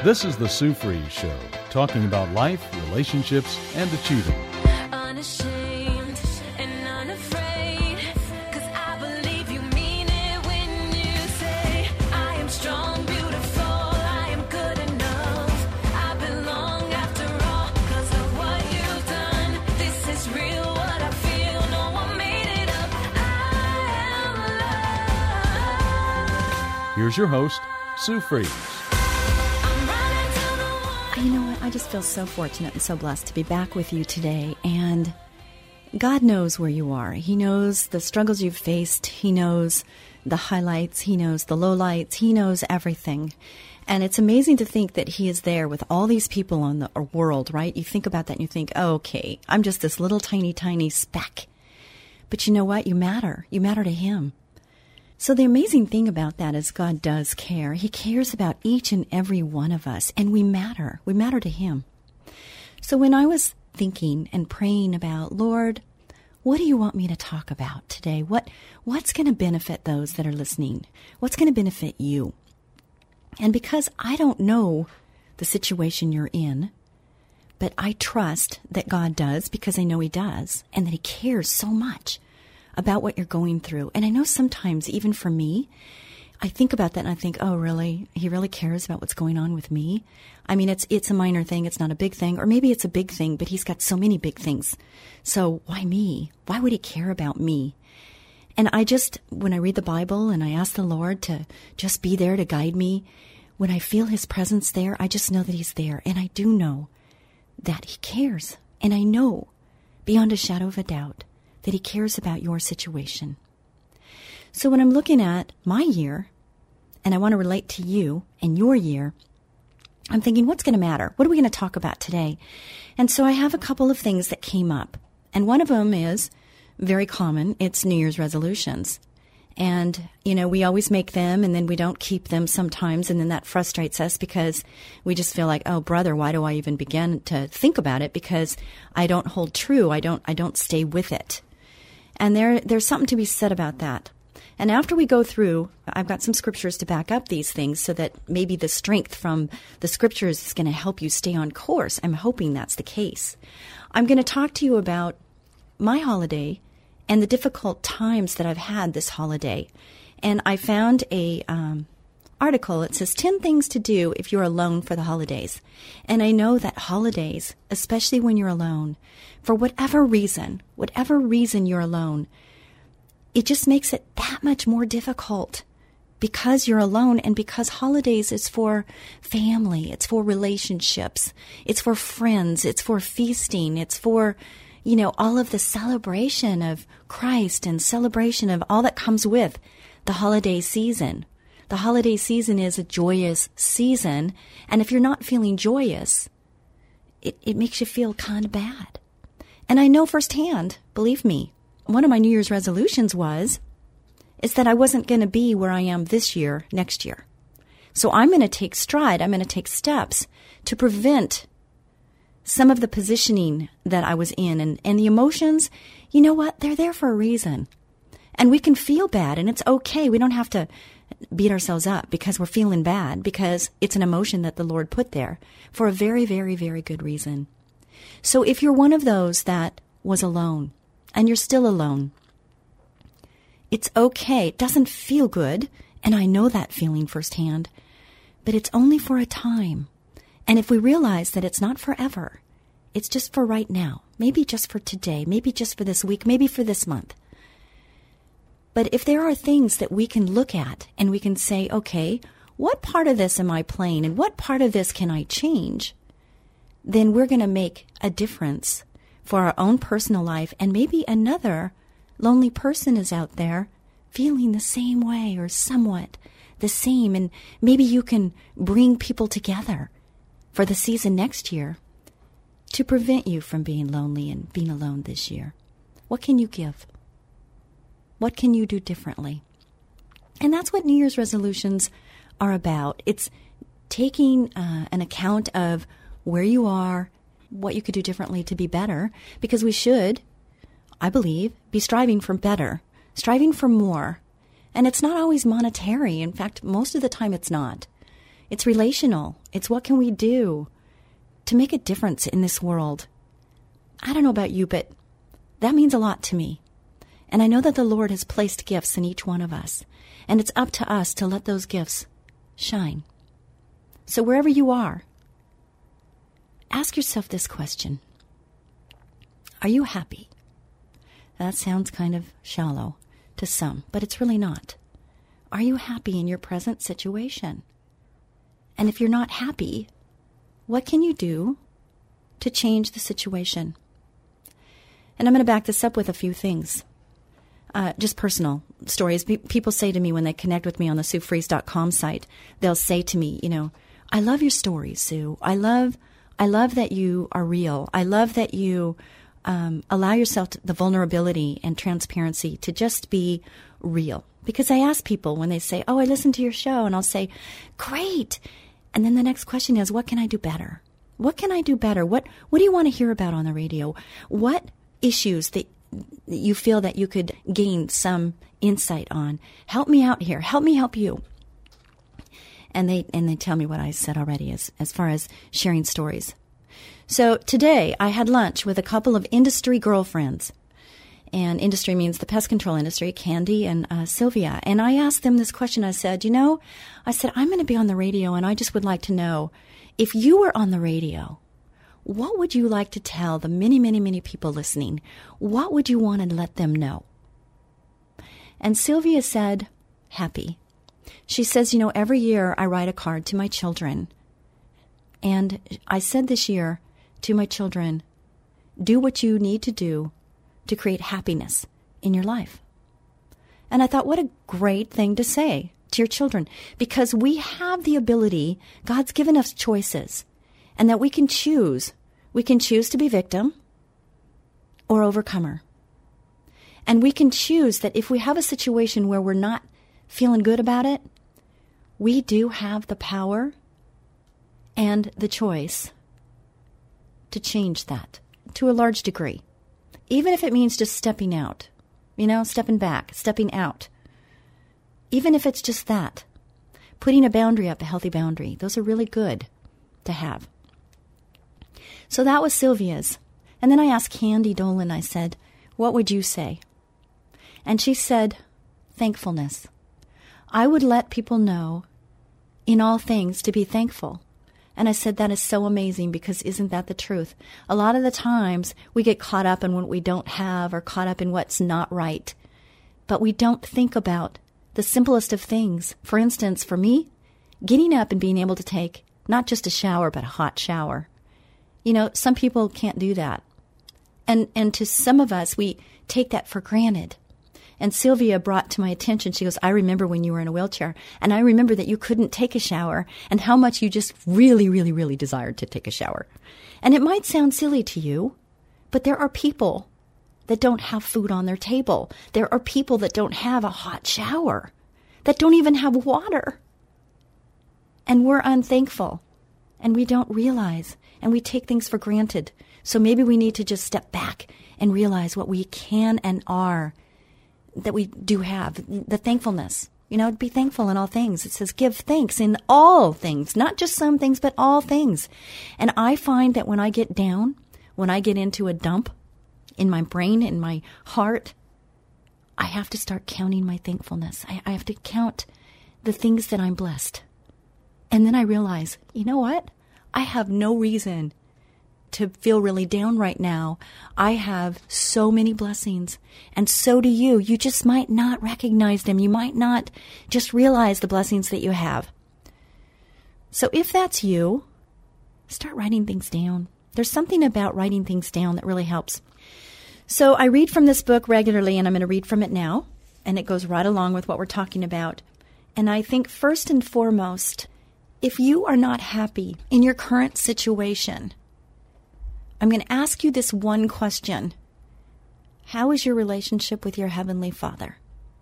This is the Sue Fries Show, talking about life, relationships, and achieving. Unashamed and unafraid, 'cause I believe you mean it when you say, I am strong, beautiful, I am good enough, I belong after all, 'cause of what you've done. This is real, what I feel, no one made it up. I am loved. Here's your host, Sue Fries. You know what? I just feel so fortunate and so blessed to be back with you today. And God knows where you are. He knows the struggles you've faced. He knows the highlights. He knows the lowlights. He knows everything. And it's amazing to think that He is there with all these people on the world, right? You think about that and you think, oh, okay, I'm just this little tiny, tiny speck. But you know what? You matter. You matter to Him. So the amazing thing about that is God does care. He cares about each and every one of us, and we matter. We matter to Him. So when I was thinking and praying about, Lord, what do you want me to talk about today? What's going to benefit those that are listening? What's going to benefit you? And because I don't know the situation you're in, but I trust that God does because I know He does, and that He cares so much about what you're going through. And I know sometimes, even for me, I think about that and I think, oh, really? He really cares about what's going on with me? I mean, it's a minor thing. It's not a big thing. Or maybe it's a big thing, but He's got so many big things. So why me? Why would He care about me? And when I read the Bible and I ask the Lord to just be there to guide me, when I feel His presence there, I just know that He's there. And I do know that He cares. And I know, beyond a shadow of a doubt, that He cares about your situation. So when I'm looking at my year, and I want to relate to you and your year, I'm thinking, what's going to matter? What are we going to talk about today? And so I have a couple of things that came up. And one of them is very common. It's New Year's resolutions. And, we always make them and then we don't keep them sometimes. And then that frustrates us because we just feel like, oh, brother, why do I even begin to think about it? Because I don't hold true. I don't stay with it. And there's something to be said about that. And after we go through, I've got some scriptures to back up these things so that maybe the strength from the scriptures is going to help you stay on course. I'm hoping that's the case. I'm going to talk to you about my holiday and the difficult times that I've had this holiday. And I found a article. It says 10 things to do if you're alone for the holidays. And I know that holidays, especially when you're alone, for whatever reason you're alone, it just makes it that much more difficult because you're alone and because holidays is for family, it's for relationships, it's for friends, it's for feasting, it's for, all of the celebration of Christ and celebration of all that comes with the holiday season. The holiday season is a joyous season, and if you're not feeling joyous, it makes you feel kind of bad. And I know firsthand, believe me, one of my New Year's resolutions is that I wasn't going to be where I am this year, next year. So I'm going to take stride, I'm going to take steps to prevent some of the positioning that I was in. And the emotions, you know what? They're there for a reason. And we can feel bad, and it's okay. We don't have to beat ourselves up because we're feeling bad, because it's an emotion that the Lord put there for a very, very, very good reason. So if you're one of those that was alone, and you're still alone, it's okay. It doesn't feel good, and I know that feeling firsthand, but it's only for a time. And if we realize that it's not forever, it's just for right now, maybe just for today, maybe just for this week, maybe for this month. But if there are things that we can look at and we can say, okay, what part of this am I playing and what part of this can I change? Then we're going to make a difference for our own personal life, and maybe another lonely person is out there feeling the same way or somewhat the same, and maybe you can bring people together for the season next year to prevent you from being lonely and being alone this year. What can you give? What can you do differently? And that's what New Year's resolutions are about. It's taking an account of where you are, what you could do differently to be better, because we should, I believe, be striving for better, striving for more. And it's not always monetary. In fact, most of the time it's not. It's relational. It's what can we do to make a difference in this world. I don't know about you, but that means a lot to me. And I know that the Lord has placed gifts in each one of us. And it's up to us to let those gifts shine. So wherever you are, ask yourself this question. Are you happy? That sounds kind of shallow to some, but it's really not. Are you happy in your present situation? And if you're not happy, what can you do to change the situation? And I'm going to back this up with a few things. Just personal stories. People say to me when they connect with me on the SueFreeze.com site, they'll say to me, I love your stories, Sue. I love that you are real. I love that you allow yourself the vulnerability and transparency to just be real. Because I ask people when they say, oh, I listened to your show, and I'll say, great. And then the next question is, what can I do better? What can I do better? What do you want to hear about on the radio? What issues that you feel that you could gain some insight on? Help me out here. Help me help you. And they tell me what I said already as far as sharing stories. So today I had lunch with a couple of industry girlfriends. And industry means the pest control industry, Candy and Sylvia. And I asked them this question. I said, I'm going to be on the radio, and I just would like to know, if you were on the radio, what would you like to tell the many, many, many people listening? What would you want to let them know? And Sylvia said, happy. She says, every year I write a card to my children. And I said this year to my children, do what you need to do to create happiness in your life. And I thought, what a great thing to say to your children, because we have the ability, God's given us choices, and that we can choose. We can choose to be victim or overcomer. And we can choose that if we have a situation where we're not feeling good about it, we do have the power and the choice to change that to a large degree. Even if it means just stepping out, stepping back, stepping out. Even if it's just that, putting a boundary up, a healthy boundary. Those are really good to have. So that was Sylvia's. And then I asked Candy Dolan, I said, what would you say? And she said, thankfulness. I would let people know in all things to be thankful. And I said, that is so amazing, because isn't that the truth? A lot of the times we get caught up in what we don't have, or caught up in what's not right. But we don't think about the simplest of things. For instance, for me, getting up and being able to take not just a shower, but a hot shower. Some people can't do that. And to some of us, we take that for granted. And Sylvia brought to my attention, she goes, I remember when you were in a wheelchair, and I remember that you couldn't take a shower, and how much you just really, really, really desired to take a shower. And it might sound silly to you, but there are people that don't have food on their table. There are people that don't have a hot shower, that don't even have water. And we're unthankful, and we don't realize, and we take things for granted. So maybe we need to just step back and realize what we can and are, that we do have, the thankfulness. Be thankful in all things. It says give thanks in all things, not just some things, but all things. And I find that when I get down, when I get into a dump in my brain, in my heart, I have to start counting my thankfulness. I have to count the things that I'm blessed. And then I realize, you know what? I have no reason to feel really down right now. I have so many blessings, and so do you. You just might not recognize them. You might not just realize the blessings that you have. So if that's you, start writing things down. There's something about writing things down that really helps. So I read from this book regularly, and I'm going to read from it now, and it goes right along with what we're talking about. And I think first and foremost, if you are not happy in your current situation, I'm going to ask you this one question. How is your relationship with your Heavenly Father?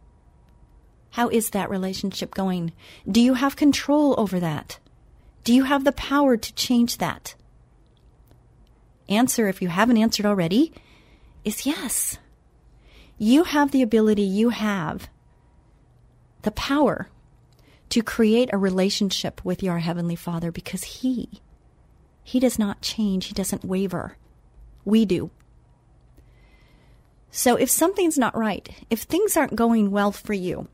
How is that relationship going? Do you have control over that? Do you have the power to change that? Answer, if you haven't answered already, is yes. You have the ability, you have the power to create a relationship with your Heavenly Father because He does not change. He doesn't waver. We do. So if something's not right, if things aren't going well for you,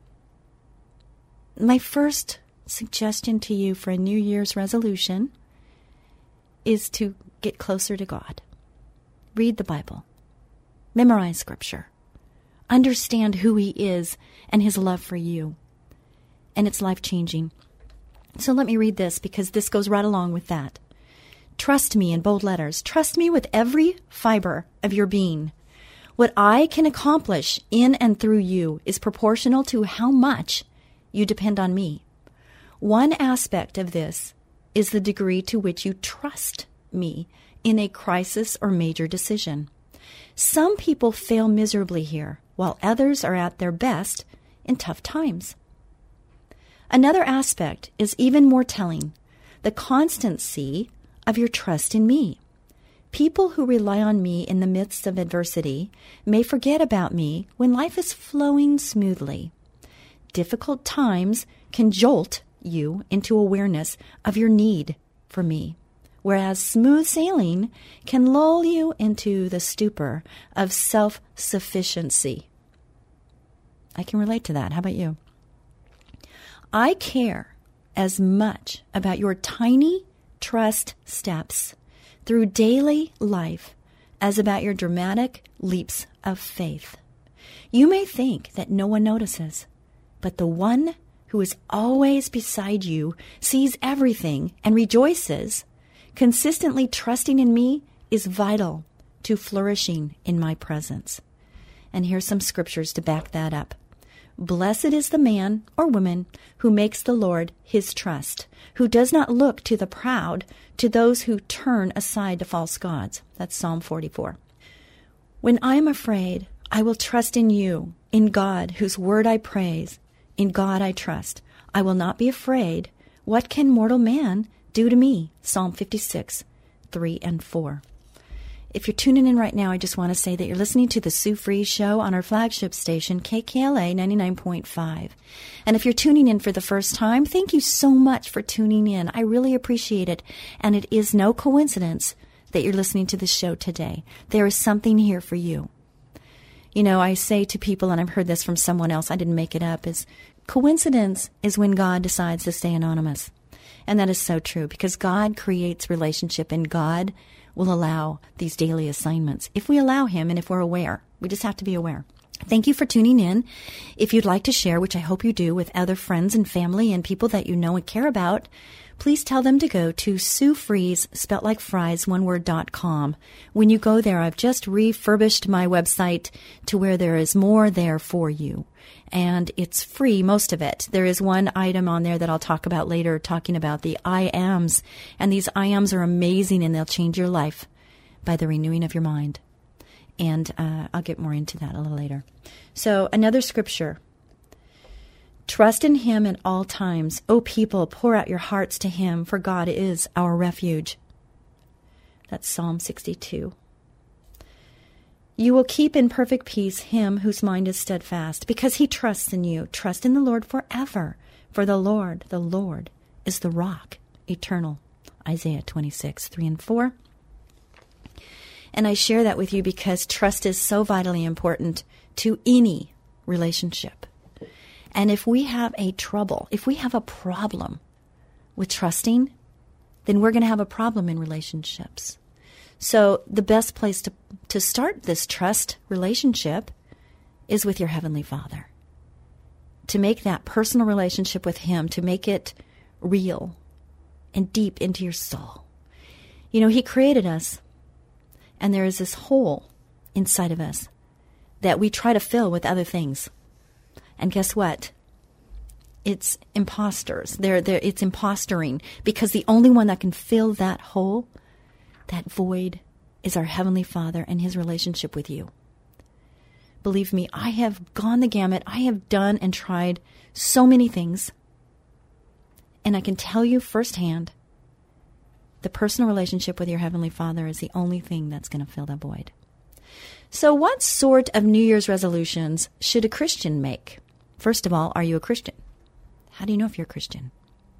my first suggestion to you for a New Year's resolution is to get closer to God. Read the Bible. Memorize Scripture. Understand who He is and His love for you. And it's life-changing. So let me read this because this goes right along with that. Trust me in bold letters. Trust me with every fiber of your being. What I can accomplish in and through you is proportional to how much you depend on me. One aspect of this is the degree to which you trust me in a crisis or major decision. Some people fail miserably here, while others are at their best in tough times. Another aspect is even more telling, the constancy of your trust in me. People who rely on me in the midst of adversity may forget about me when life is flowing smoothly. Difficult times can jolt you into awareness of your need for me, whereas smooth sailing can lull you into the stupor of self-sufficiency. I can relate to that. How about you? I care as much about your tiny trust steps through daily life as about your dramatic leaps of faith. You may think that no one notices, but the one who is always beside you sees everything and rejoices. Consistently trusting in me is vital to flourishing in my presence. And here's some scriptures to back that up. Blessed is the man or woman who makes the Lord his trust, who does not look to the proud, to those who turn aside to false gods. That's Psalm 44. When I am afraid, I will trust in you, in God, whose word I praise. In God I trust. I will not be afraid. What can mortal man do to me? Psalm 56, 3 and 4. If you're tuning in right now, I just want to say that you're listening to the Sue Fries Show on our flagship station, KKLA 99.5. And if you're tuning in for the first time, thank you so much for tuning in. I really appreciate it. And it is no coincidence that you're listening to the show today. There is something here for you. You know, I say to people, and I've heard this from someone else, I didn't make it up, is coincidence is when God decides to stay anonymous. And that is so true because God creates relationship and God will allow these daily assignments if we allow Him and if we're aware. We just have to be aware. Thank you for tuning in. If you'd like to share, which I hope you do, with other friends and family and people that you know and care about, please tell them to go to Sue Fries, spelt like fries, oneword.com. When you go there, I've just refurbished my website to where there is more there for you. And it's free, most of it. There is one item on there that I'll talk about later, talking about the I ams. And these I ams are amazing, and they'll change your life by the renewing of your mind. And I'll get more into that a little later. So another scripture. Trust in Him at all times. O people, pour out your hearts to Him, for God is our refuge. That's Psalm 62. You will keep in perfect peace him whose mind is steadfast, because he trusts in you. Trust in the Lord forever, for the Lord is the rock eternal. Isaiah 26, 3 and 4. And I share that with you because trust is so vitally important to any relationship. And if we have a problem with trusting, then we're going to have a problem in relationships. So the best place to start this trust relationship is with your Heavenly Father. To make that personal relationship with Him, to make it real and deep into your soul. You know, He created us, and there is this hole inside of us that we try to fill with other things. And guess what? It's imposters. It's impostoring, because the only one that can fill that hole, that void, is our Heavenly Father and His relationship with you. Believe me, I have gone the gamut. I have done and tried so many things. And I can tell you firsthand, the personal relationship with your Heavenly Father is the only thing that's going to fill that void. So what sort of New Year's resolutions should a Christian make? First of all, are you a Christian? How do you know if you're a Christian?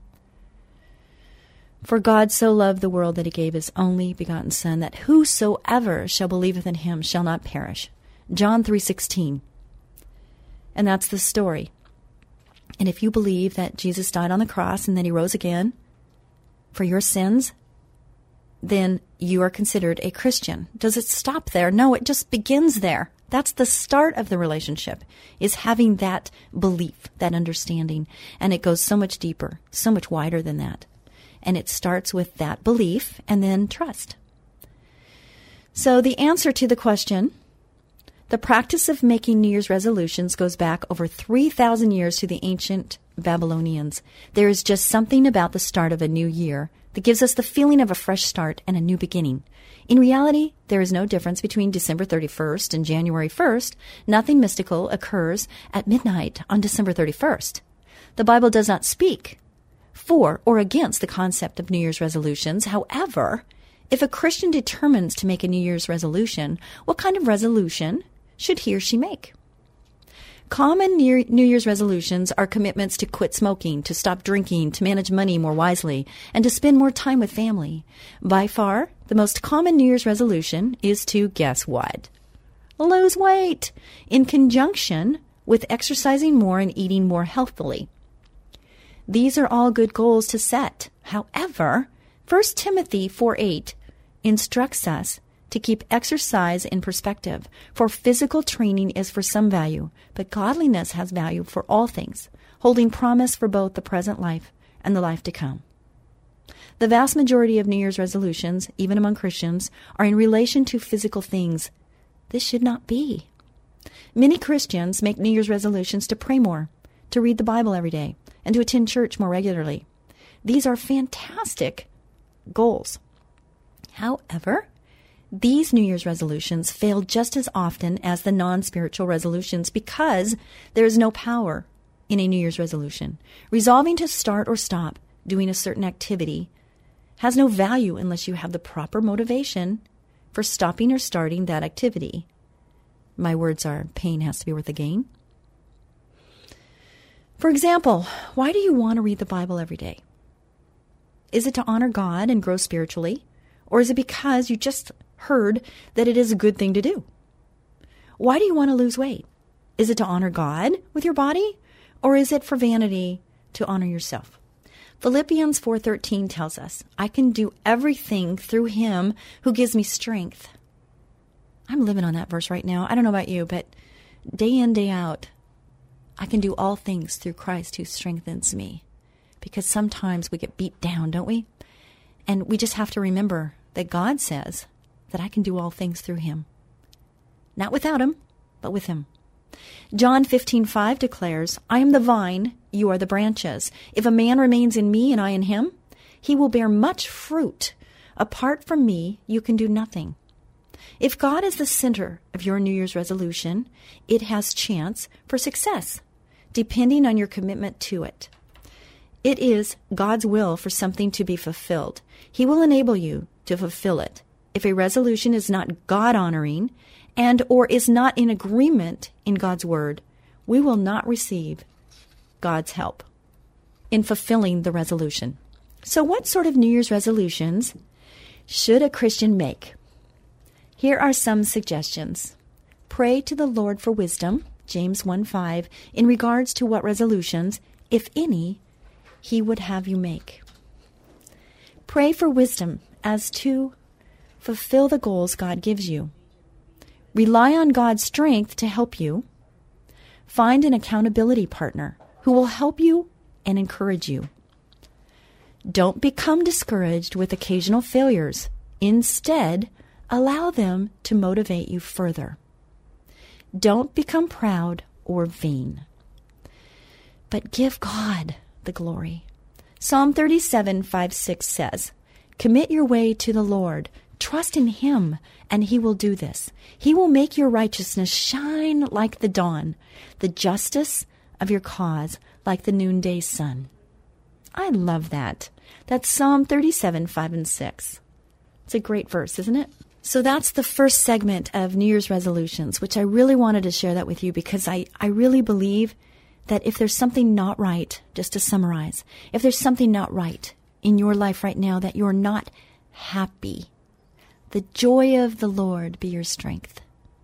For God so loved the world that he gave his only begotten Son, that whosoever shall believeth in him shall not perish. John 3:16. And that's the story. And if you believe that Jesus died on the cross and that he rose again for your sins, then you are considered a Christian. Does it stop there? No, it just begins there. That's the start of the relationship, is having that belief, that understanding. And it goes so much deeper, so much wider than that. And it starts with that belief and then trust. So the answer to the question, the practice of making New Year's resolutions goes back over 3,000 years to the ancient Babylonians. There is just something about the start of a new year that gives us the feeling of a fresh start and a new beginning. In reality, there is no difference between December 31st and January 1st. Nothing mystical occurs at midnight on December 31st. The Bible does not speak for or against the concept of New Year's resolutions. However, if a Christian determines to make a New Year's resolution, what kind of resolution should he or she make? Common New Year's resolutions are commitments to quit smoking, to stop drinking, to manage money more wisely, and to spend more time with family. By far, the most common New Year's resolution is to, guess what? Lose weight, in conjunction with exercising more and eating more healthily. These are all good goals to set. However, 1 Timothy 4:8 instructs us to keep exercise in perspective. For physical training is for some value, but godliness has value for all things, holding promise for both the present life and the life to come. The vast majority of New Year's resolutions, even among Christians, are in relation to physical things. This should not be. Many Christians make New Year's resolutions to pray more, to read the Bible every day, and to attend church more regularly. These are fantastic goals. However, these New Year's resolutions fail just as often as the non-spiritual resolutions because there is no power in a New Year's resolution. Resolving to start or stop doing a certain activity has no value unless you have the proper motivation for stopping or starting that activity. My words are, pain has to be worth the gain. For example, why do you want to read the Bible every day? Is it to honor God and grow spiritually? Or is it because you just heard that it is a good thing to do? Why do you want to lose weight? Is it to honor God with your body? Or is it for vanity to honor yourself? Philippians 4:13 tells us, I can do everything through him who gives me strength. I'm living on that verse right now. I don't know about you, but day in, day out, I can do all things through Christ who strengthens me. Because sometimes we get beat down, don't we? And we just have to remember that God says that I can do all things through him. Not without him, but with him. John 15:5 declares, I am the vine, you are the branches. If a man remains in me and I in him, he will bear much fruit. Apart from me, you can do nothing. If God is the center of your New Year's resolution, it has chance for success, depending on your commitment to it. It is God's will for something to be fulfilled. He will enable you to fulfill it. If a resolution is not God-honoring and or is not in agreement in God's word, we will not receive God's help in fulfilling the resolution. So what sort of New Year's resolutions should a Christian make? Here are some suggestions. Pray to the Lord for wisdom, James 1:5, in regards to what resolutions, if any, he would have you make. Pray for wisdom as to fulfill the goals God gives you. Rely on God's strength to help you. Find an accountability partner who will help you and encourage you. Don't become discouraged with occasional failures. Instead, allow them to motivate you further. Don't become proud or vain, but give God the glory. Psalm 37:5-6 says, Commit your way to the Lord. Trust in him, and he will do this. He will make your righteousness shine like the dawn, the justice of your cause like the noonday sun. I love that. That's Psalm 37:5-6. It's a great verse, isn't it? So that's the first segment of New Year's resolutions, which I really wanted to share that with you because I really believe that if there's something not right, just to summarize, if there's something not right in your life right now that you're not happy, the joy of the Lord be your strength.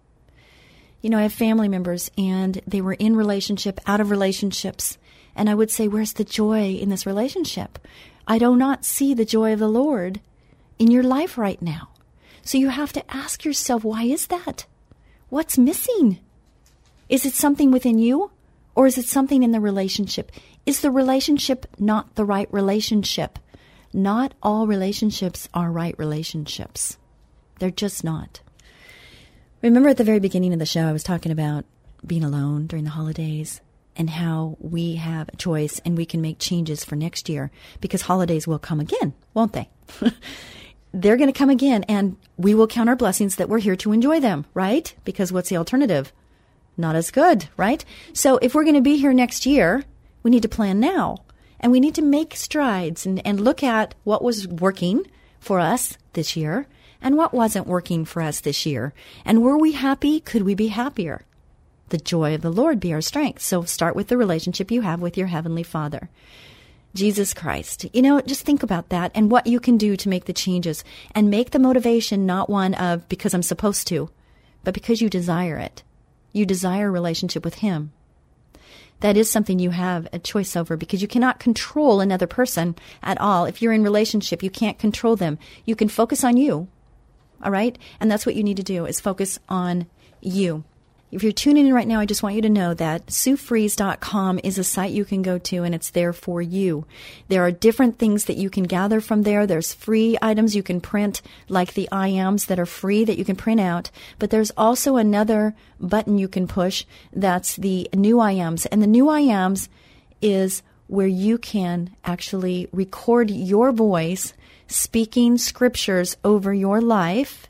You know, I have family members and they were in relationship, out of relationships. And I would say, where's the joy in this relationship? I do not see the joy of the Lord in your life right now. So you have to ask yourself, why is that? What's missing? Is it something within you? Or is it something in the relationship? Is the relationship not the right relationship? Not all relationships are right relationships. They're just not. Remember at the very beginning of the show, I was talking about being alone during the holidays and how we have a choice and we can make changes for next year because holidays will come again, won't they? They're going to come again and we will count our blessings that we're here to enjoy them, right? Because what's the alternative? Not as good, right? So if we're going to be here next year, we need to plan now. And we need to make strides and look at what was working for us this year and what wasn't working for us this year. And were we happy? Could we be happier? The joy of the Lord be our strength. So start with the relationship you have with your Heavenly Father. Jesus Christ. You know, just think about that and what you can do to make the changes and make the motivation not one of because I'm supposed to, but because you desire it. You desire a relationship with Him. That is something you have a choice over because you cannot control another person at all. If you're in relationship, you can't control them. You can focus on you, all right? And that's what you need to do is focus on you. If you're tuning in right now, I just want you to know that SueFries.com is a site you can go to, and it's there for you. There are different things that you can gather from there. There's free items you can print, like the I Ams that are free that you can print out. But there's also another button you can push that's the new I Ams. And the new I Ams is where you can actually record your voice speaking scriptures over your life.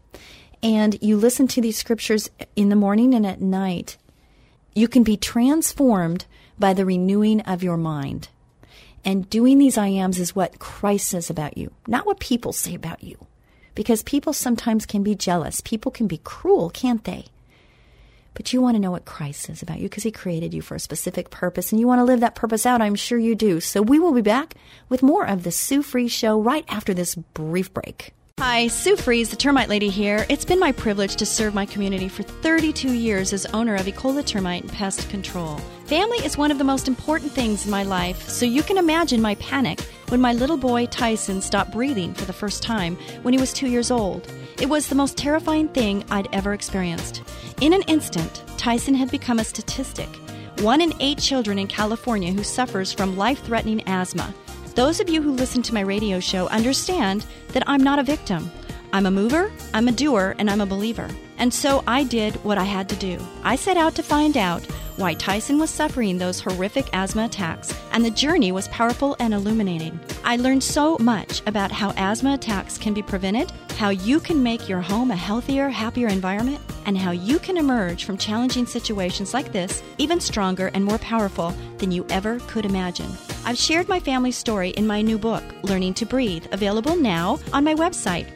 And you listen to these scriptures in the morning and at night. You can be transformed by the renewing of your mind. And doing these I Ams is what Christ says about you, not what people say about you. Because people sometimes can be jealous. People can be cruel, can't they? But you want to know what Christ says about you because He created you for a specific purpose. And you want to live that purpose out. I'm sure you do. So we will be back with more of the Sue Fries Show right after this brief break. Hi, Sue Fries, the Termite Lady here. It's been my privilege to serve my community for 32 years as owner of Ecola Termite and Pest Control. Family is one of the most important things in my life, so you can imagine my panic when my little boy Tyson stopped breathing for the first time when he was 2 years old. It was the most terrifying thing I'd ever experienced. In an instant, Tyson had become a statistic. 1 in 8 children in California who suffers from life-threatening asthma. Those of you who listen to my radio show understand that I'm not a victim. I'm a mover, I'm a doer, and I'm a believer. And so I did what I had to do. I set out to find out why Tyson was suffering those horrific asthma attacks, and the journey was powerful and illuminating. I learned so much about how asthma attacks can be prevented, how you can make your home a healthier, happier environment, and how you can emerge from challenging situations like this even stronger and more powerful than you ever could imagine. I've shared my family's story in my new book, Learning to Breathe, available now on my website,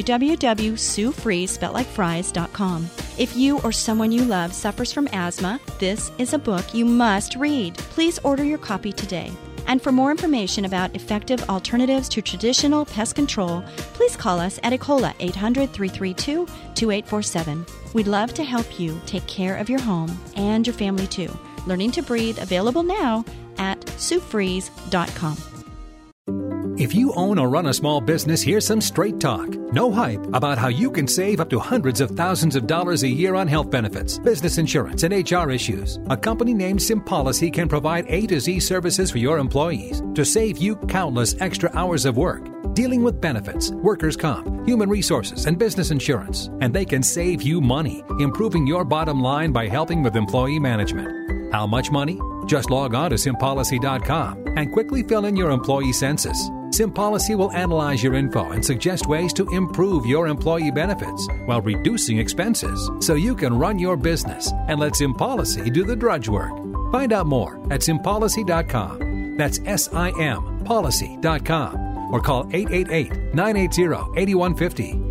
www.suefries.com. If you or someone you love suffers from asthma, this is a book you must read. Please order your copy today. And for more information about effective alternatives to traditional pest control, please call us at Ecola 800-332-2847. We'd love to help you take care of your home and your family too. Learning to Breathe, available now at SueFries.com. If you own or run a small business, here's some straight talk. No hype about how you can save up to hundreds of thousands of dollars a year on health benefits, business insurance, and HR issues. A company named SimPolicy can provide A to Z services for your employees to save you countless extra hours of work, dealing with benefits, workers' comp, human resources, and business insurance. And they can save you money, improving your bottom line by helping with employee management. How much money? Just log on to SimPolicy.com and quickly fill in your employee census. SimPolicy will analyze your info and suggest ways to improve your employee benefits while reducing expenses so you can run your business and let SimPolicy do the drudge work. Find out more at SimPolicy.com. That's SIMPolicy.com or call 888-980-8150.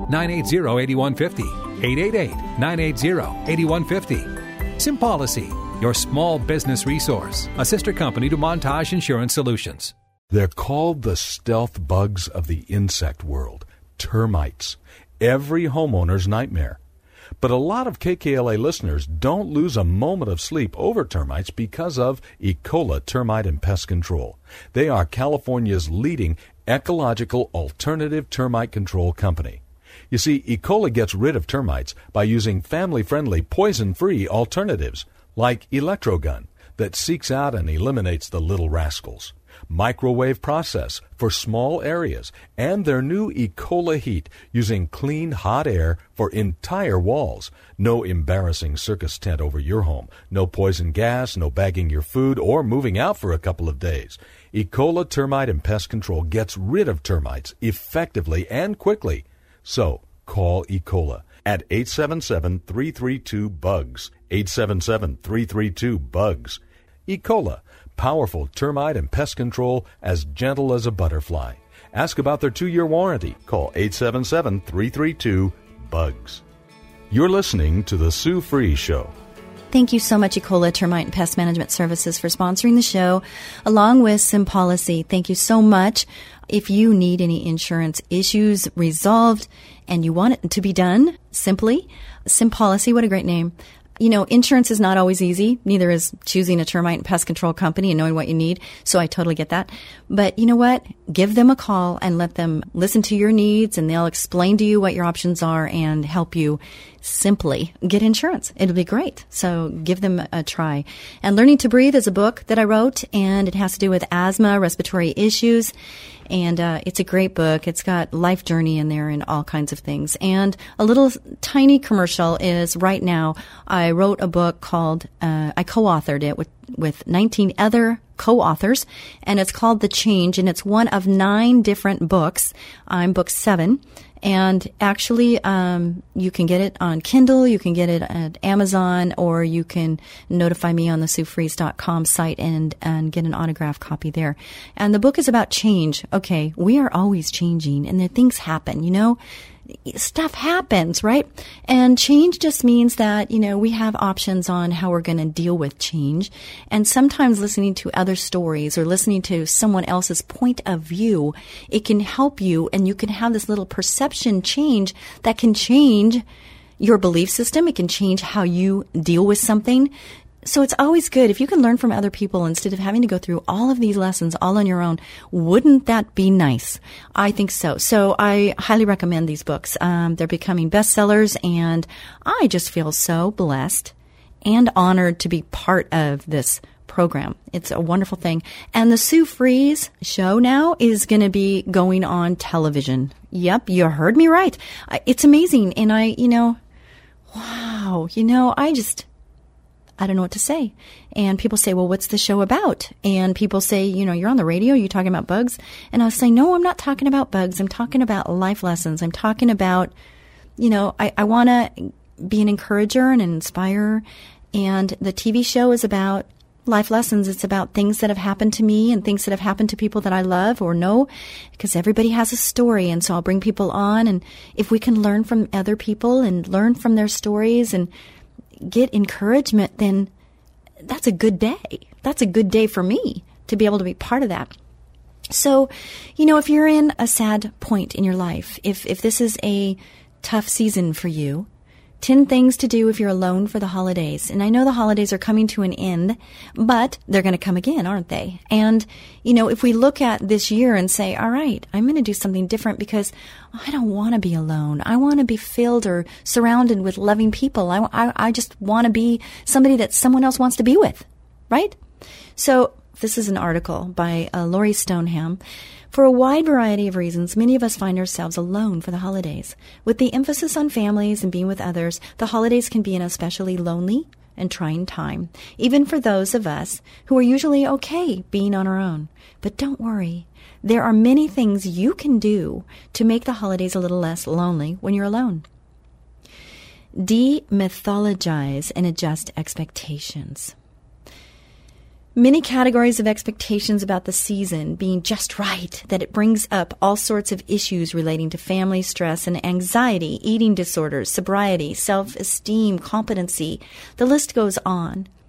888-980-8150. 888-980-8150. SimPolicy. your small business resource, a sister company to Montage Insurance Solutions. They're called the stealth bugs of the insect world, termites. Every homeowner's nightmare. But a lot of KKLA listeners don't lose a moment of sleep over termites because of Ecola Termite and Pest Control. They are California's leading ecological alternative termite control company. You see, Ecola gets rid of termites by using family-friendly, poison-free alternatives like Electrogun that seeks out and eliminates the little rascals, microwave process for small areas, and their new Ecola Heat using clean, hot air for entire walls. No embarrassing circus tent over your home, no poison gas, no bagging your food, or moving out for a couple of days. Ecola Termite and Pest Control gets rid of termites effectively and quickly. So, call Ecola at 877-332-BUGS, 877-332-BUGS. Ecola, powerful termite and pest control as gentle as a butterfly. Ask about their 2-year warranty. Call 877-332-BUGS. You're listening to The Sue Free Show. Thank you so much, Ecola Termite and Pest Management Services, for sponsoring the show, along with SimPolicy. Thank you so much. If you need any insurance issues resolved and you want it to be done simply, SimPolicy, what a great name. You know, insurance is not always easy. Neither is choosing a termite and pest control company and knowing what you need. So I totally get that. But you know what? Give them a call and let them listen to your needs, and they'll explain to you what your options are and help you simply get insurance. It'll be great. So give them a try. And Learning to Breathe is a book that I wrote, and it has to do with asthma, respiratory issues. And it's a great book. It's got life journey in there and all kinds of things. And a little tiny commercial is right now, I wrote a book called, I co-authored it with 19 other co-authors, and it's called The Change, and it's one of 9 different books. I'm book 7. And actually, you can get it on Kindle, you can get it at Amazon, or you can notify me on the SueFreeze.com site and get an autographed copy there. And the book is about change. Okay, we are always changing, and there things happen, you know. Stuff happens, right? And change just means that, you know, we have options on how we're going to deal with change. And sometimes listening to other stories or listening to someone else's point of view, it can help you, and you can have this little perception change that can change your belief system. It can change how you deal with something. So it's always good if you can learn from other people instead of having to go through all of these lessons all on your own. Wouldn't that be nice? I think so. So I highly recommend these books. They're becoming bestsellers, and I just feel so blessed and honored to be part of this program. It's a wonderful thing. And the Sue Freeze show now is going to be going on television. Yep, you heard me right. It's amazing. And wow, I don't know what to say. And people say, well, what's the show about? And people say, you're on the radio, you're talking about bugs. And I was saying, no, I'm not talking about bugs. I'm talking about life lessons. I'm talking about, I want to be an encourager and an inspirer. And the TV show is about life lessons. It's about things that have happened to me and things that have happened to people that I love or know, because everybody has a story. And so I'll bring people on. And if we can learn from other people and learn from their stories and get encouragement, then that's a good day. That's a good day for me to be able to be part of that. So, if you're in a sad point in your life, if this is a tough season for you, 10 things to do if you're alone for the holidays. And I know the holidays are coming to an end, but they're going to come again, aren't they? And, if we look at this year and say, all right, I'm going to do something different because I don't want to be alone. I want to be filled or surrounded with loving people. I just want to be somebody that someone else wants to be with, right? So this is an article by Laurie Stoneham. For a wide variety of reasons, many of us find ourselves alone for the holidays. With the emphasis on families and being with others, the holidays can be an especially lonely and trying time, even for those of us who are usually okay being on our own. But don't worry. There are many things you can do to make the holidays a little less lonely when you're alone. Demythologize and adjust expectations. Many categories of expectations about the season being just right, that it brings up all sorts of issues relating to family stress and anxiety, eating disorders, sobriety, self-esteem, competency. The list goes on.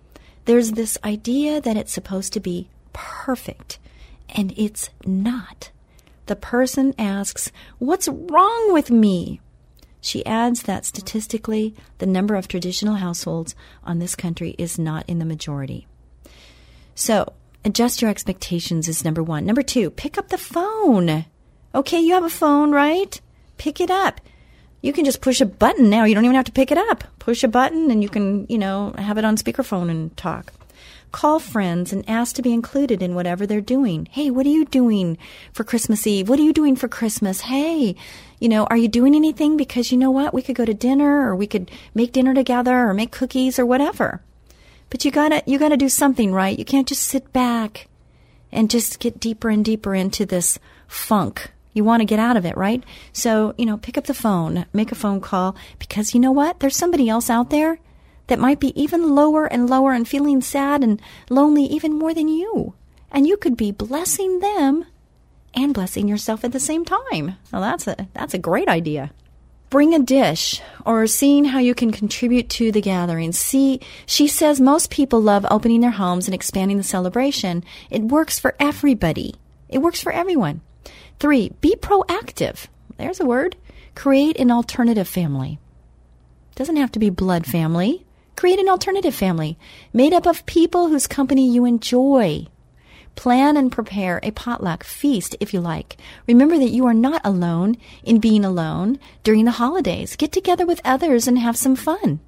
there's this idea that it's supposed to be perfect, and it's not. The person asks, "What's wrong with me?" She adds that statistically, the number of traditional households on this country is not in the majority. So, adjust your expectations is number one. Number two, pick up the phone. Okay, you have a phone, right? Pick it up. You can just push a button now. You don't even have to pick it up. Push a button and you can, have it on speakerphone and talk. Call friends and ask to be included in whatever they're doing. Hey, what are you doing for Christmas Eve? What are you doing for Christmas? Hey, are you doing anything? Because you know what? We could go to dinner, or we could make dinner together, or make cookies, or whatever. But you gotta do something, right? You can't just sit back and just get deeper and deeper into this funk. You want to get out of it, right? So, pick up the phone, make a phone call, because you know what? There's somebody else out there that might be even lower and feeling sad and lonely even more than you. And you could be blessing them and blessing yourself at the same time. Well, that's a great idea. Bring a dish, or seeing how you can contribute to the gathering. She says most people love opening their homes and expanding the celebration. It works for everybody. It works for everyone. 3, be proactive. There's a word. Create an alternative family. Doesn't have to be blood family. Create an alternative family made up of people whose company you enjoy. Plan and prepare a potluck feast if you like. Remember that you are not alone in being alone during the holidays. Get together with others and have some fun.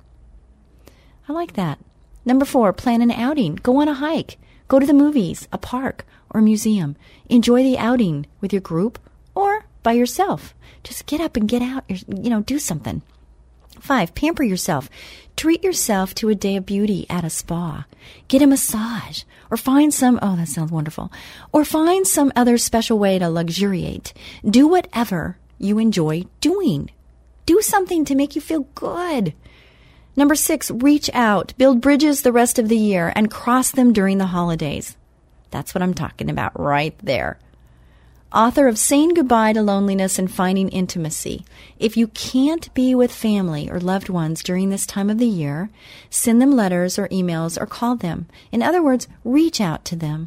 I like that. Number 4, plan an outing. Go on a hike. Go to the movies, a park, or a museum. Enjoy the outing with your group or by yourself. Just get up and get out. Do something. 5, pamper yourself. Treat yourself to a day of beauty at a spa. Get a massage, or find some, that sounds wonderful, or find some other special way to luxuriate. Do whatever you enjoy doing. Do something to make you feel good. Number 6, reach out. Build bridges the rest of the year and cross them during the holidays. That's what I'm talking about right there. Author of Saying Goodbye to Loneliness and Finding Intimacy. If you can't be with family or loved ones during this time of the year, send them letters or emails or call them. In other words, reach out to them.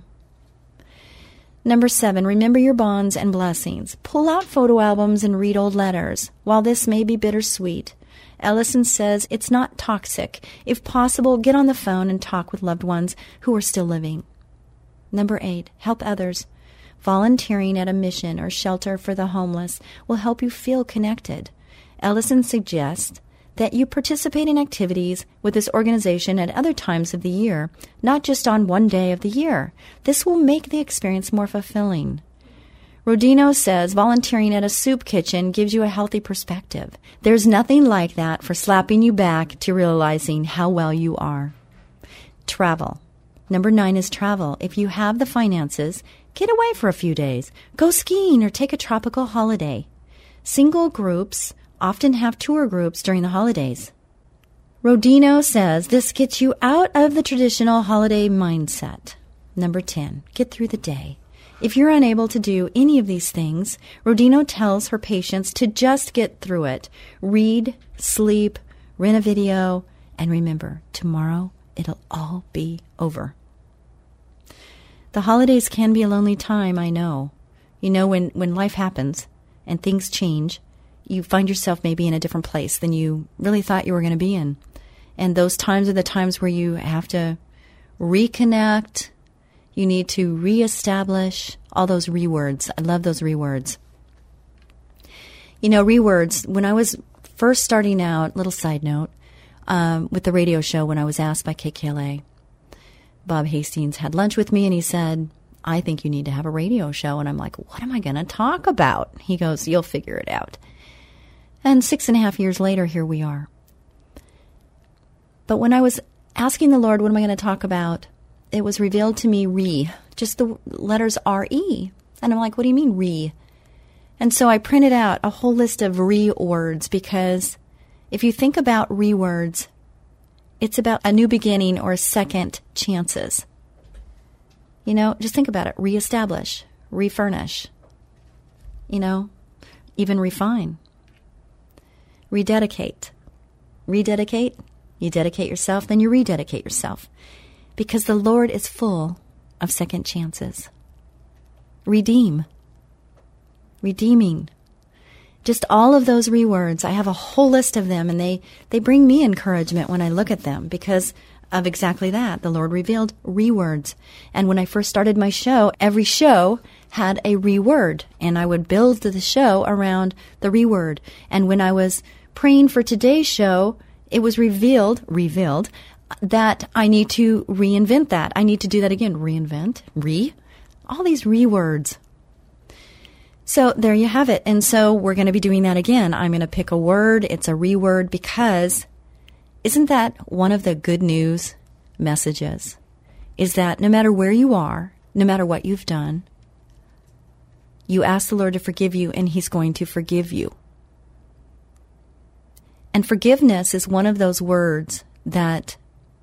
Number 7, remember your bonds and blessings. Pull out photo albums and read old letters. While this may be bittersweet, Ellison says it's not toxic. If possible, get on the phone and talk with loved ones who are still living. Number 8, help others. Volunteering at a mission or shelter for the homeless will help you feel connected. Ellison suggests that you participate in activities with this organization at other times of the year, not just on one day of the year. This will make the experience more fulfilling. Rodino says volunteering at a soup kitchen gives you a healthy perspective. There's nothing like that for slapping you back to realizing how well you are. Travel. Number 9 is travel. If you have the finances, get away for a few days. Go skiing or take a tropical holiday. Single groups often have tour groups during the holidays. Rodino says this gets you out of the traditional holiday mindset. Number 10, get through the day. If you're unable to do any of these things, Rodino tells her patients to just get through it. Read, sleep, rent a video, and remember, tomorrow it'll all be over. The holidays can be a lonely time, I know. When life happens and things change, you find yourself maybe in a different place than you really thought you were going to be in. And those times are the times where you have to reconnect. You need to reestablish all those rewords. I love those rewords. Rewords, when I was first starting out, little side note, with the radio show, when I was asked by KKLA, Bob Hastings had lunch with me and he said, I think you need to have a radio show. And I'm like, what am I going to talk about? He goes, you'll figure it out. And 6.5 years later, here we are. But when I was asking the Lord, what am I going to talk about? It was revealed to me, just the letters R-E. And I'm like, what do you mean, re? And so I printed out a whole list of re-words, because if you think about re-words, it's about a new beginning or second chances. Just think about it. Reestablish, refurnish, even refine. Rededicate. Rededicate, you dedicate yourself, then you rededicate yourself. because the Lord is full of second chances. Redeem. Redeeming. Just all of those rewords. I have a whole list of them, and they bring me encouragement when I look at them because of exactly that. The Lord revealed rewords. And when I first started my show, every show had a reword, and I would build the show around the reword. And when I was praying for today's show, it was revealed that I need to reinvent that. I need to do that again. Reinvent, all these rewords. So there you have it. And so we're going to be doing that again. I'm going to pick a word. It's a reword because isn't that one of the good news messages? Is that no matter where you are, no matter what you've done, you ask the Lord to forgive you and He's going to forgive you. And forgiveness is one of those words that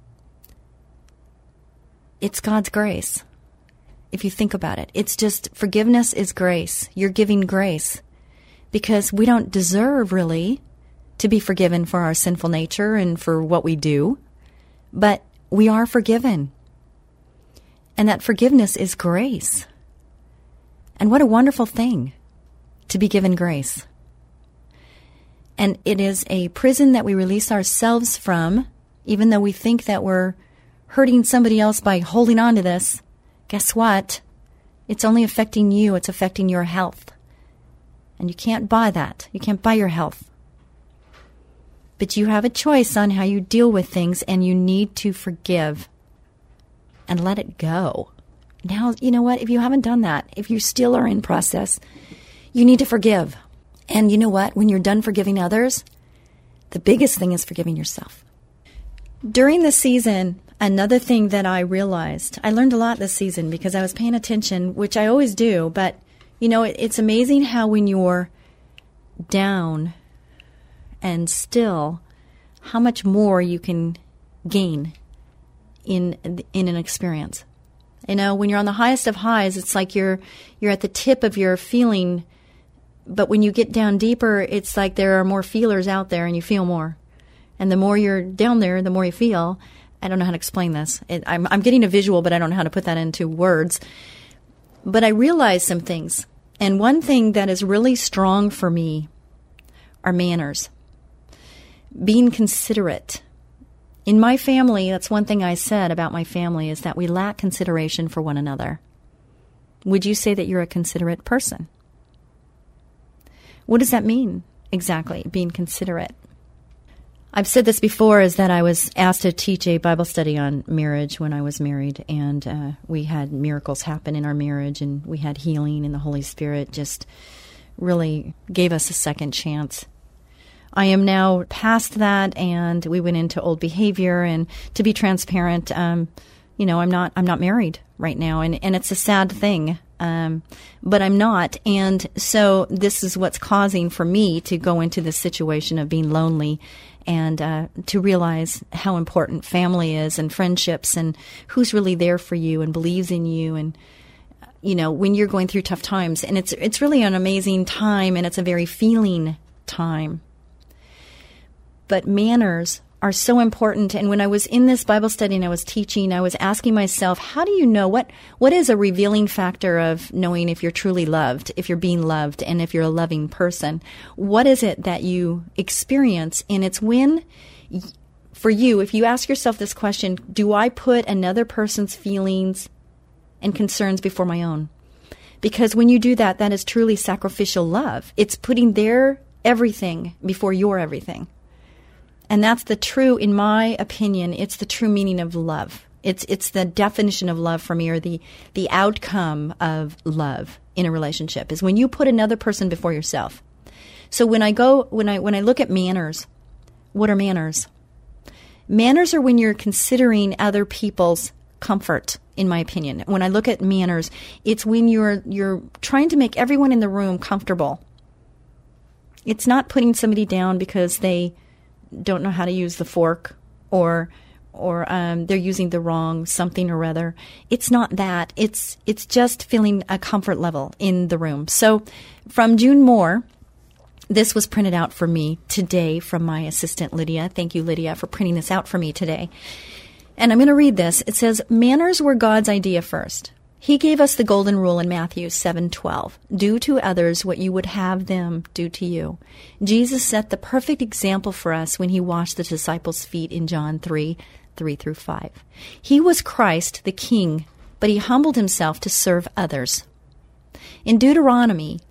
it's God's grace. If you think about it, it's just forgiveness is grace. You're giving grace because we don't deserve really to be forgiven for our sinful nature and for what we do, but we are forgiven. And that forgiveness is grace. And what a wonderful thing to be given grace. And it is a prison that we release ourselves from, even though we think that we're hurting somebody else by holding on to this. Guess what? It's only affecting you. It's affecting your health. And you can't buy that. You can't buy your health. But you have a choice on how you deal with things, and you need to forgive and let it go. Now, you know what? If you haven't done that, if you still are in process, you need to forgive. And you know what? When you're done forgiving others, the biggest thing is forgiving yourself. During the season, another thing that I realized, I learned a lot this season because I was paying attention, which I always do, but, you know, it's amazing how when you're down and still, how much more you can gain in an experience. You know, when you're on the highest of highs, it's like you're at the tip of your feeling, but when you get down deeper, it's like there are more feelers out there and you feel more. And the more you're down there, the more you feel. I don't know how to explain this. I'm getting a visual, but I don't know how to put that into words. But I realized some things. And one thing that is really strong for me are manners. Being considerate. In my family, that's one thing I said about my family, is that we lack consideration for one another. Would you say that you're a considerate person? What does that mean exactly, being considerate? I've said this before, is that I was asked to teach a Bible study on marriage when I was married, and we had miracles happen in our marriage, and we had healing, and the Holy Spirit just really gave us a second chance. I am now past that, and we went into old behavior, and to be transparent, you know, I'm not married right now, and it's a sad thing, but I'm not, and so this is what's causing for me to go into this situation of being lonely, and to realize how important family is, and friendships, and who's really there for you and believes in you, and you know, when you're going through tough times, and it's really an amazing time, and it's a very feeling time. But manners are so important. And when I was in this Bible study and I was teaching, I was asking myself, how do you know what is a revealing factor of knowing if you're truly loved, if you're being loved, and if you're a loving person? What is it that you experience? And it's when, for you, if you ask yourself this question, do I put another person's feelings and concerns before my own? Because when you do that, that is truly sacrificial love. It's putting their everything before your everything. And that's the true, in my opinion, it's the true meaning of love. It's the definition of love for me, or the outcome of love in a relationship, is when you put another person before yourself. So when I look at manners, what are manners? Manners are when you're considering other people's comfort, in my opinion. When I look at manners, it's when you're trying to make everyone in the room comfortable. It's not putting somebody down because they don't know how to use the fork, or they're using the wrong something or other. It's not that. It's just feeling a comfort level in the room. So from June Moore, this was printed out for me today from my assistant, Lydia. Thank you, Lydia, for printing this out for me today. And I'm going to read this. It says, manners were God's idea first. He gave us the golden rule in Matthew 7:12. Do to others what you would have them do to you. Jesus set the perfect example for us when he washed the disciples' feet in John 3:3-5. He was Christ, the King, but he humbled himself to serve others. In Deuteronomy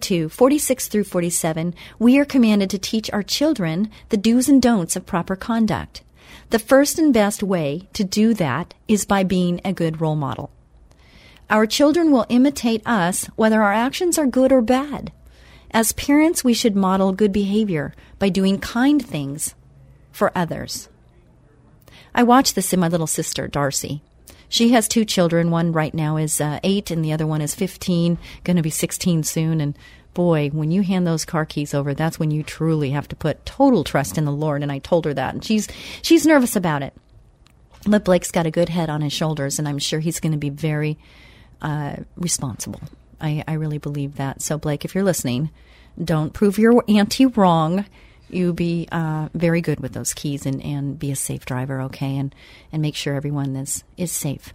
32:46-47, we are commanded to teach our children the do's and don'ts of proper conduct. The first and best way to do that is by being a good role model. Our children will imitate us whether our actions are good or bad. As parents, we should model good behavior by doing kind things for others. I watch this in my little sister, Darcy. She has 2 children. One right now is 8 and the other one is 15, going to be 16 soon. And boy, when you hand those car keys over, that's when you truly have to put total trust in the Lord. And I told her that. And she's nervous about it. But Blake's got a good head on his shoulders, and I'm sure he's going to be very responsible. I really believe that. So, Blake, if you're listening, don't prove your auntie wrong. You be very good with those keys and be a safe driver, okay? And make sure everyone is safe.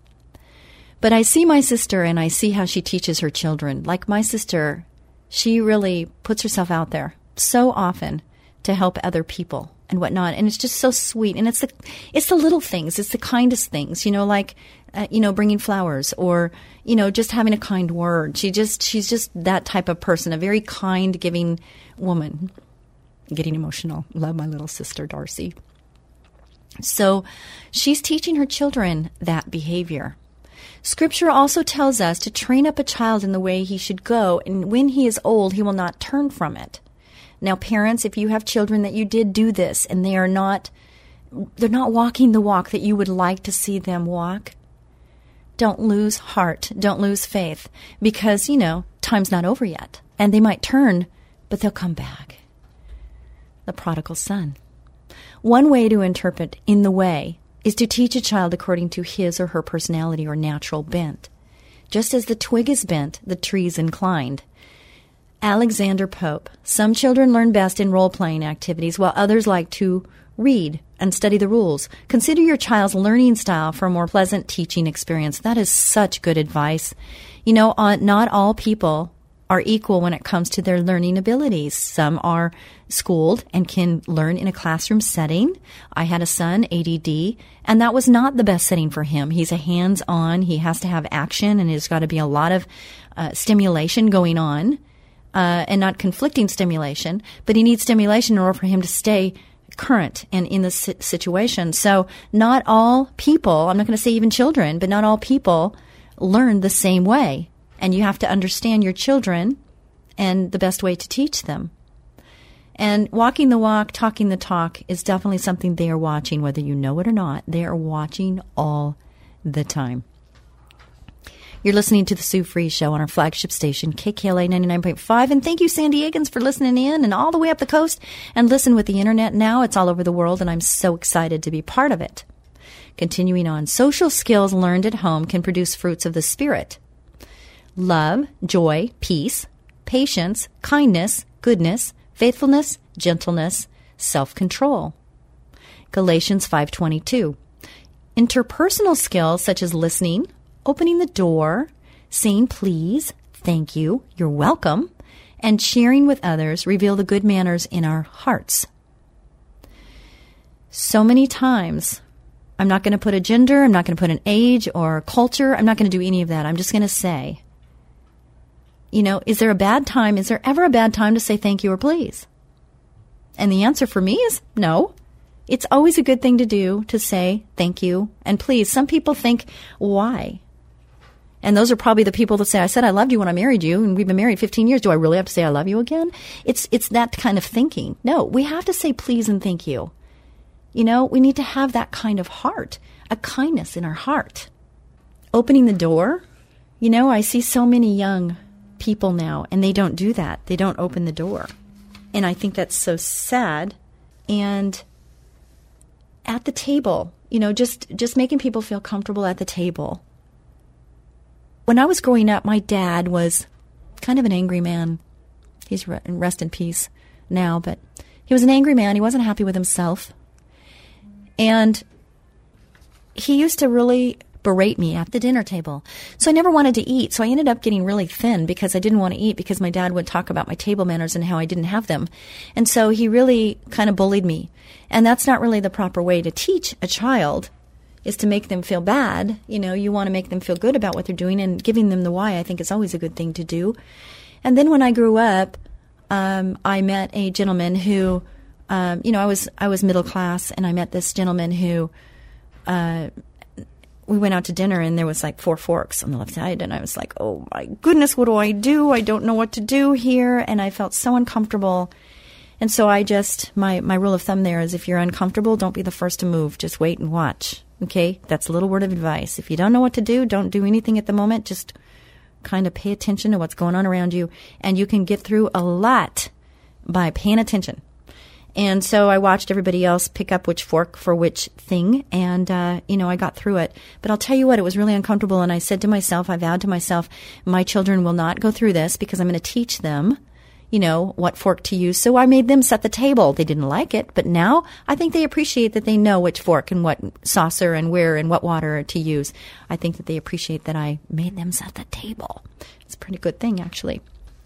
But I see my sister, and I see how she teaches her children. Like my sister, she really puts herself out there so often to help other people and whatnot. And it's just so sweet. And it's the little things. It's the kindest things, like, bringing flowers or, just having a kind word. She's just that type of person, a very kind, giving woman. I'm getting emotional. Love my little sister, Darcy. So she's teaching her children that behavior. Scripture also tells us to train up a child in the way he should go, and when he is old, he will not turn from it. Now, parents, if you have children that you did do this and they're not walking the walk that you would like to see them walk, don't lose heart, don't lose faith, because, time's not over yet. And they might turn, but they'll come back. The prodigal son. One way to interpret in the way is to teach a child according to his or her personality or natural bent. Just as the twig is bent, the tree is inclined. Alexander Pope. Some children learn best in role-playing activities, while others like to read and study the rules. Consider your child's learning style for a more pleasant teaching experience. That is such good advice. Not all people are equal when it comes to their learning abilities. Some are schooled and can learn in a classroom setting. I had a son, ADD, and that was not the best setting for him. He's a hands-on. He has to have action, and there's got to be a lot of stimulation going on, and not conflicting stimulation, but he needs stimulation in order for him to stay current and in the situation. So not all people, I'm not going to say even children, but not all people learn the same way. And you have to understand your children and the best way to teach them. And walking the walk, talking the talk is definitely something they are watching, whether you know it or not. They are watching all the time. You're listening to the Sue Fries Show on our flagship station, KKLA 99.5. And thank you, San Diegans, for listening in and all the way up the coast. And listen, with the internet now, it's all over the world, and I'm so excited to be part of it. Continuing on, social skills learned at home can produce fruits of the Spirit. Love, joy, peace, patience, kindness, goodness, faithfulness, gentleness, self-control. Galatians 5:22. Interpersonal skills such as listening, opening the door, saying please, thank you, you're welcome, and sharing with others reveal the good manners in our hearts. So many times, I'm not going to put a gender, I'm not going to put an age or culture, I'm not going to do any of that. I'm just going to say, is there ever a bad time to say thank you or please? And the answer for me is no. It's always a good thing to do to say thank you and please. Some people think, why? And those are probably the people that say, I said I loved you when I married you, and we've been married 15 years. Do I really have to say I love you again? It's that kind of thinking. No, we have to say please and thank you. We need to have that kind of heart, a kindness in our heart. Opening the door. I see so many young people now, and they don't do that. They don't open the door. And I think that's so sad. And at the table, just making people feel comfortable at the table. When I was growing up, my dad was kind of an angry man. He's rest in peace now, but he was an angry man. He wasn't happy with himself. And he used to really berate me at the dinner table. So I never wanted to eat. So I ended up getting really thin because I didn't want to eat because my dad would talk about my table manners and how I didn't have them. And so he really kind of bullied me. And that's not really the proper way to teach a child, is to make them feel bad. You know, you want to make them feel good about what they're doing, and giving them the why, I think, is always a good thing to do. And then when I grew up, I met a gentleman who, I was middle class, and I met this gentleman who, we went out to dinner, and there was like 4 forks on the left side, and I was like, oh my goodness, what do I do? I don't know what to do here, and I felt so uncomfortable. And so I just, my rule of thumb there is, if you're uncomfortable, don't be the first to move. Just wait and watch. Okay? That's a little word of advice. If you don't know what to do, don't do anything at the moment. Just kind of pay attention to what's going on around you, and you can get through a lot by paying attention. And so I watched everybody else pick up which fork for which thing, and, I got through it. But I'll tell you what, it was really uncomfortable, and I said to myself, I vowed to myself, my children will not go through this because I'm going to teach them, what fork to use. So I made them set the table. They didn't like it, but now I think they appreciate that they know which fork and what saucer and where and what water to use. I think that they appreciate that I made them set the table. It's a pretty good thing, actually.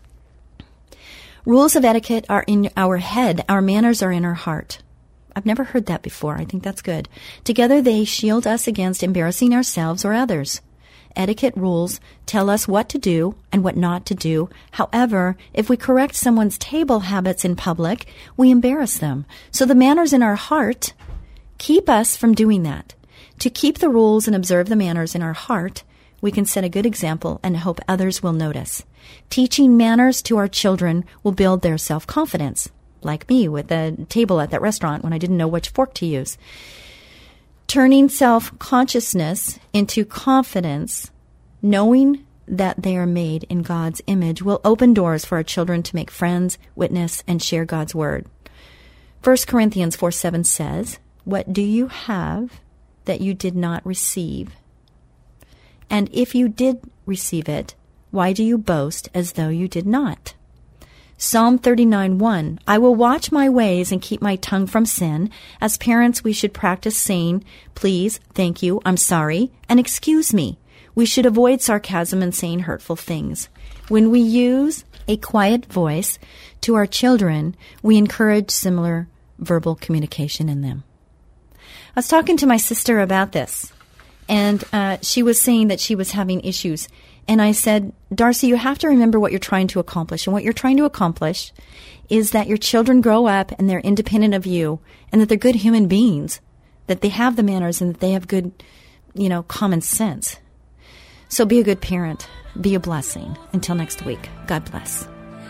Rules of etiquette are in our head. Our manners are in our heart. I've never heard that before. I think that's good. Together they shield us against embarrassing ourselves or others. Etiquette rules tell us what to do and what not to do. However, if we correct someone's table habits in public, we embarrass them. So the manners in our heart keep us from doing that. To keep the rules and observe the manners in our heart, we can set a good example and hope others will notice. Teaching manners to our children will build their self-confidence, like me with the table at that restaurant when I didn't know which fork to use. Turning self-consciousness into confidence, knowing that they are made in God's image, will open doors for our children to make friends, witness, and share God's word. 1 Corinthians 4:7 says, "What do you have that you did not receive? And if you did receive it, why do you boast as though you did not?" Psalm 39:1, "I will watch my ways and keep my tongue from sin." As parents, we should practice saying, "Please, thank you, I'm sorry, and excuse me." We should avoid sarcasm and saying hurtful things. When we use a quiet voice to our children, we encourage similar verbal communication in them. I was talking to my sister about this, and she was saying that she was having issues. And I said, Darcy, you have to remember what you're trying to accomplish. And what you're trying to accomplish is that your children grow up and they're independent of you, and that they're good human beings, that they have the manners and that they have good, common sense. So be a good parent. Be a blessing. Until next week, God bless.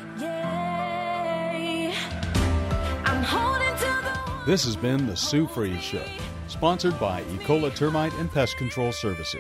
This has been The Sue Fries Show, sponsored by Ecola Termite and Pest Control Services.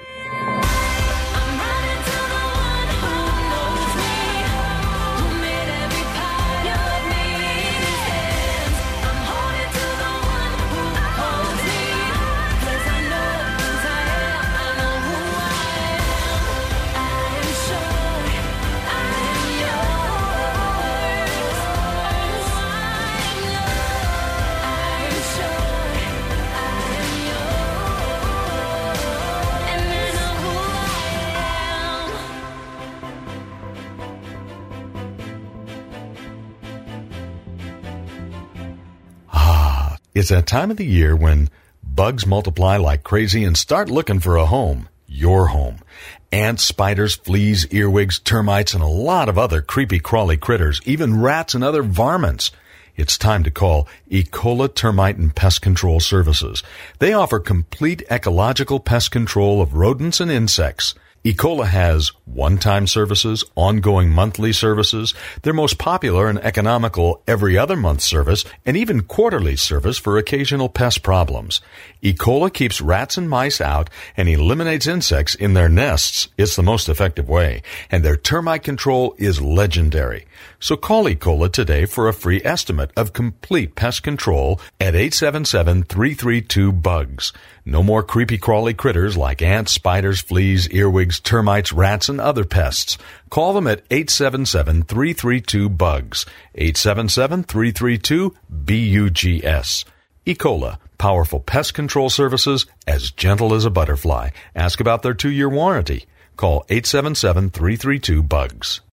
It's that time of the year when bugs multiply like crazy and start looking for a home, your home. Ants, spiders, fleas, earwigs, termites, and a lot of other creepy crawly critters, even rats and other varmints. It's time to call Ecola Termite and Pest Control Services. They offer complete ecological pest control of rodents and insects. Ecola has one-time services, ongoing monthly services, their most popular and economical every other month service, and even quarterly service for occasional pest problems. Ecola keeps rats and mice out and eliminates insects in their nests. It's the most effective way, and their termite control is legendary. So call Ecola today for a free estimate of complete pest control at 877-332-BUGS. No more creepy crawly critters like ants, spiders, fleas, earwigs, termites, rats, and other pests. Call them at 877-332-BUGS. 877-332-BUGS. Ecola, Powerful pest control services, as gentle as a butterfly. Ask about their 2-year warranty. Call 877-332-BUGS.